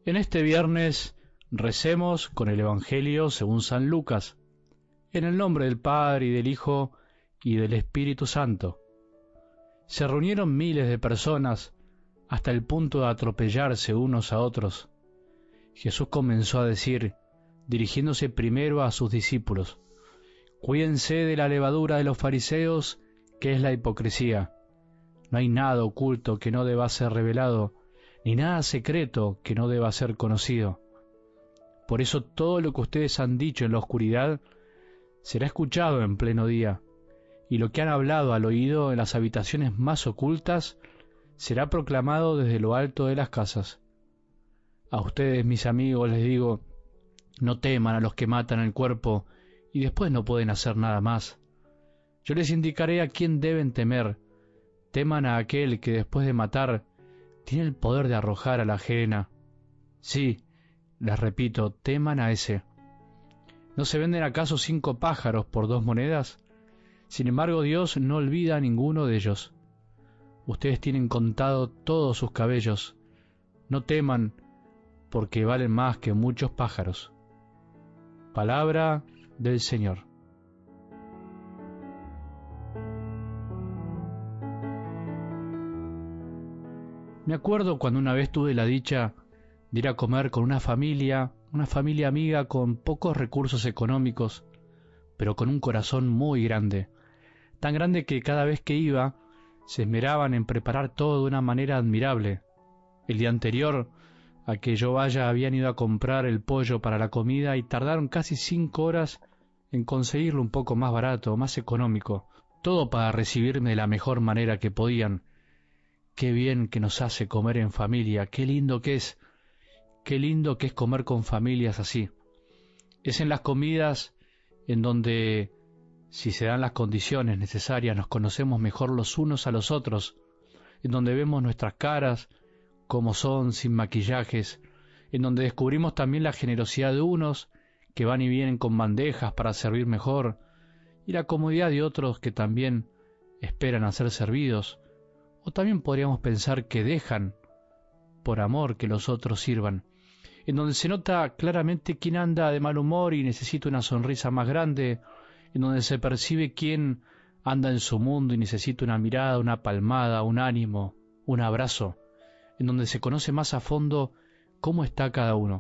En este viernes recemos con el Evangelio según San Lucas, en el nombre del Padre y del Hijo y del Espíritu Santo. Se reunieron miles de personas hasta el punto de atropellarse unos a otros. Jesús comenzó a decir, dirigiéndose primero a sus discípulos, «Cuídense de la levadura de los fariseos, que es la hipocresía. No hay nada oculto que no deba ser revelado, ni nada secreto que no deba ser conocido. Por eso todo lo que ustedes han dicho en la oscuridad será escuchado en pleno día, y lo que han hablado al oído en las habitaciones más ocultas será proclamado desde lo alto de las casas. A ustedes, mis amigos, les digo, no teman a los que matan el cuerpo y después no pueden hacer nada más. Yo les indicaré a quién deben temer. Teman a aquel que después de matar tiene el poder de arrojar a la ajena. Sí, les repito, teman a ese. ¿No se venden acaso 5 pájaros por 2 monedas? Sin embargo, Dios no olvida a ninguno de ellos. Ustedes tienen contado todos sus cabellos. No teman, porque valen más que muchos pájaros. Palabra del Señor. Me acuerdo cuando una vez tuve la dicha de ir a comer con una familia amiga con pocos recursos económicos, pero con un corazón muy grande, tan grande que cada vez que iba se esmeraban en preparar todo de una manera admirable. El día anterior a que yo vaya habían ido a comprar el pollo para la comida y tardaron casi 5 horas en conseguirlo un poco más barato, más económico, todo para recibirme de la mejor manera que podían. Qué bien que nos hace comer en familia, qué lindo que es comer con familias así. Es en las comidas en donde, si se dan las condiciones necesarias, nos conocemos mejor los unos a los otros, en donde vemos nuestras caras, como son, sin maquillajes, en donde descubrimos también la generosidad de unos que van y vienen con bandejas para servir mejor, y la comodidad de otros que también esperan a ser servidos. O también podríamos pensar que dejan, por amor, que los otros sirvan, en donde se nota claramente quién anda de mal humor y necesita una sonrisa más grande, en donde se percibe quién anda en su mundo y necesita una mirada, una palmada, un ánimo, un abrazo, en donde se conoce más a fondo cómo está cada uno.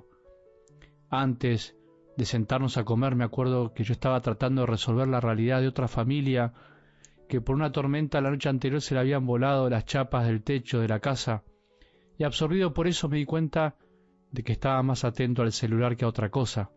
Antes de sentarnos a comer, me acuerdo que yo estaba tratando de resolver la realidad de otra familia que por una tormenta la noche anterior se le habían volado las chapas del techo de la casa, y absorbido por eso me di cuenta de que estaba más atento al celular que a otra cosa.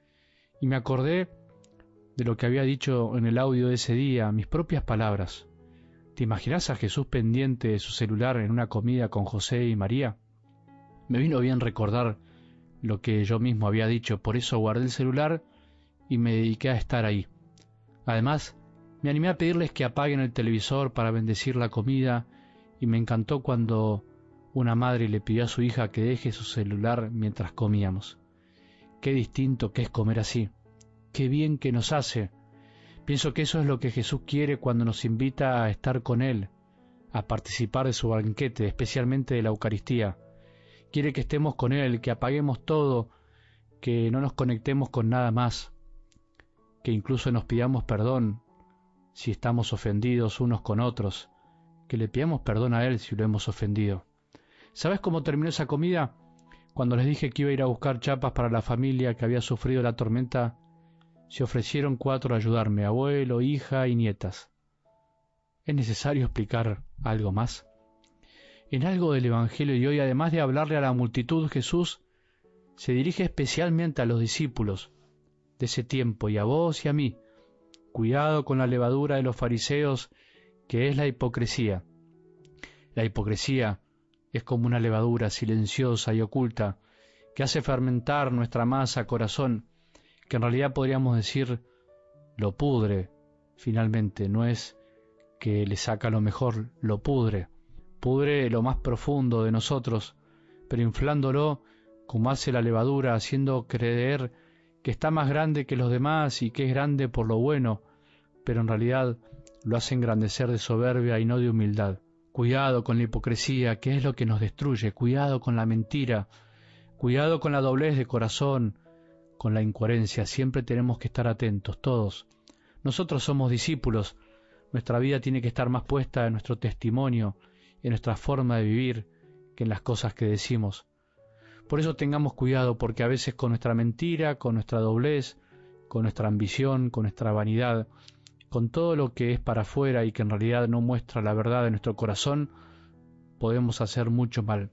Y me acordé de lo que había dicho en el audio de ese día, mis propias palabras. ¿Te imaginas a Jesús pendiente de su celular en una comida con José y María? Me vino bien recordar lo que yo mismo había dicho, por eso guardé el celular y me dediqué a estar ahí. Además, me animé a pedirles que apaguen el televisor para bendecir la comida, y me encantó cuando una madre le pidió a su hija que deje su celular mientras comíamos. Qué distinto que es comer así. Qué bien que nos hace. Pienso que eso es lo que Jesús quiere cuando nos invita a estar con Él, a participar de su banquete, especialmente de la Eucaristía. Quiere que estemos con Él, que apaguemos todo, que no nos conectemos con nada más, que incluso nos pidamos perdón si estamos ofendidos unos con otros, que le pidamos perdón a Él si lo hemos ofendido. ¿Sabes cómo terminó esa comida? Cuando les dije que iba a ir a buscar chapas para la familia que había sufrido la tormenta, se ofrecieron 4 a ayudarme, abuelo, hija y nietas. ¿Es necesario explicar algo más? En algo del Evangelio de hoy, además de hablarle a la multitud, Jesús se dirige especialmente a los discípulos de ese tiempo y a vos y a mí. Cuidado con la levadura de los fariseos, que es la hipocresía. La hipocresía es como una levadura silenciosa y oculta que hace fermentar nuestra masa, corazón, que en realidad podríamos decir lo pudre. Finalmente, no es que le saca lo mejor, lo pudre. Pudre lo más profundo de nosotros, pero inflándolo como hace la levadura, haciendo creer que está más grande que los demás y que es grande por lo bueno, pero en realidad lo hace engrandecer de soberbia y no de humildad. Cuidado con la hipocresía, que es lo que nos destruye. Cuidado con la mentira. Cuidado con la doblez de corazón, con la incoherencia. Siempre tenemos que estar atentos, todos. Nosotros somos discípulos. Nuestra vida tiene que estar más puesta en nuestro testimonio, en nuestra forma de vivir, que en las cosas que decimos. Por eso tengamos cuidado, porque a veces con nuestra mentira, con nuestra doblez, con nuestra ambición, con nuestra vanidad, con todo lo que es para afuera y que en realidad no muestra la verdad de nuestro corazón, podemos hacer mucho mal.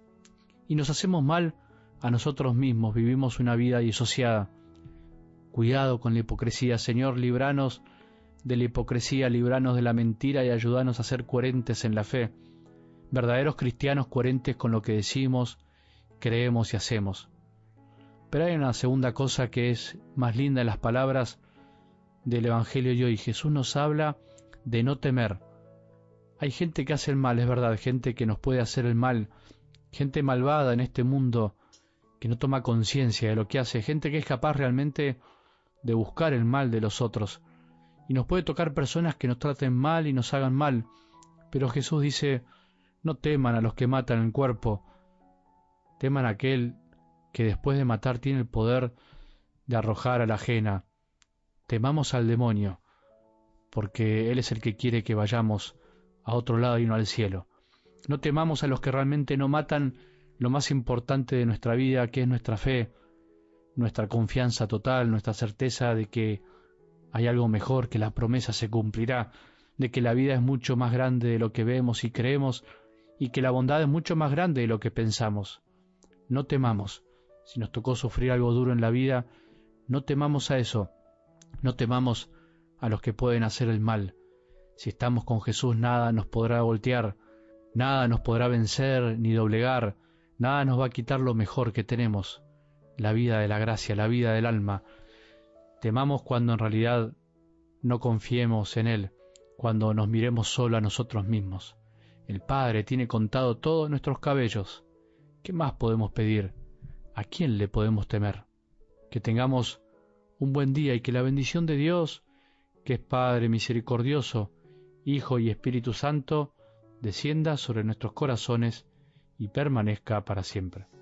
Y nos hacemos mal a nosotros mismos, vivimos una vida disociada. Cuidado con la hipocresía, Señor, líbranos de la hipocresía, líbranos de la mentira y ayúdanos a ser coherentes en la fe, verdaderos cristianos coherentes con lo que decimos, creemos y hacemos. Pero hay una segunda cosa que es más linda en las palabras del Evangelio de hoy. Jesús nos habla de no temer. Hay gente que hace el mal, es verdad, gente que nos puede hacer el mal, gente malvada en este mundo que no toma conciencia de lo que hace, gente que es capaz realmente de buscar el mal de los otros. Y nos puede tocar personas que nos traten mal y nos hagan mal, pero Jesús dice, no teman a los que matan el cuerpo, teman a aquel que después de matar tiene el poder de arrojar a la ajena. Temamos al demonio, porque él es el que quiere que vayamos a otro lado y no al cielo. No temamos a los que realmente no matan lo más importante de nuestra vida, que es nuestra fe, nuestra confianza total, nuestra certeza de que hay algo mejor, que la promesa se cumplirá, de que la vida es mucho más grande de lo que vemos y creemos, y que la bondad es mucho más grande de lo que pensamos. No temamos. Si nos tocó sufrir algo duro en la vida, no temamos a eso. No temamos a los que pueden hacer el mal. Si estamos con Jesús, nada nos podrá voltear, nada nos podrá vencer ni doblegar, nada nos va a quitar lo mejor que tenemos, la vida de la gracia, la vida del alma. Temamos cuando en realidad no confiemos en Él, cuando nos miremos solo a nosotros mismos. El Padre tiene contado todos nuestros cabellos. ¿Qué más podemos pedir? ¿A quién le podemos temer? Que tengamos un buen día y que la bendición de Dios, que es Padre misericordioso, Hijo y Espíritu Santo, descienda sobre nuestros corazones y permanezca para siempre.